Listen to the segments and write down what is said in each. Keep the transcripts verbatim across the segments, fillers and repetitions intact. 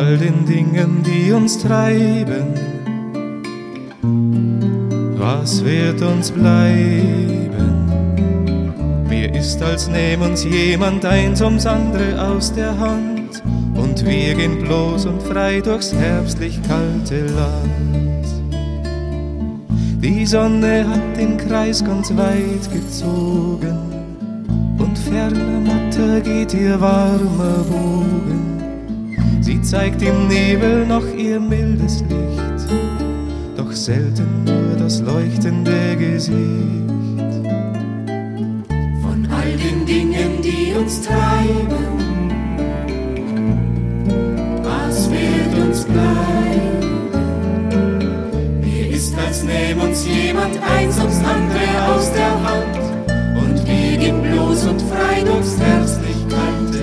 all den Dingen, die uns treiben, was wird uns bleiben? Mir ist, als nähm uns jemand eins ums andere aus der Hand, und wir gehen bloß und frei durchs herbstlich kalte Land. Die Sonne hat den Kreis ganz weit gezogen, und ferner matter geht ihr warmer Bogen. Sie zeigt im Nebel noch ihr mildes Licht, doch selten nur das leuchtende Gesicht. Von all den Dingen, die uns treiben, was wird uns bleiben? Mir ist, als nähm uns jemand eins ums andere aus der Hand, und wir gehen bloß und frei durchs herbstlich kalte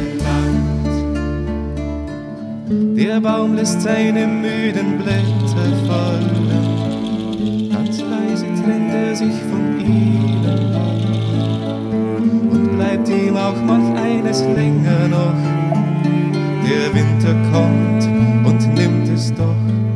Land. Der Baum lässt seine müden Blätter fallen, ganz leise trennt er sich von ihnen ab, und bleibt ihm auch manch eines länger noch. Der Winter kommt und nimmt es doch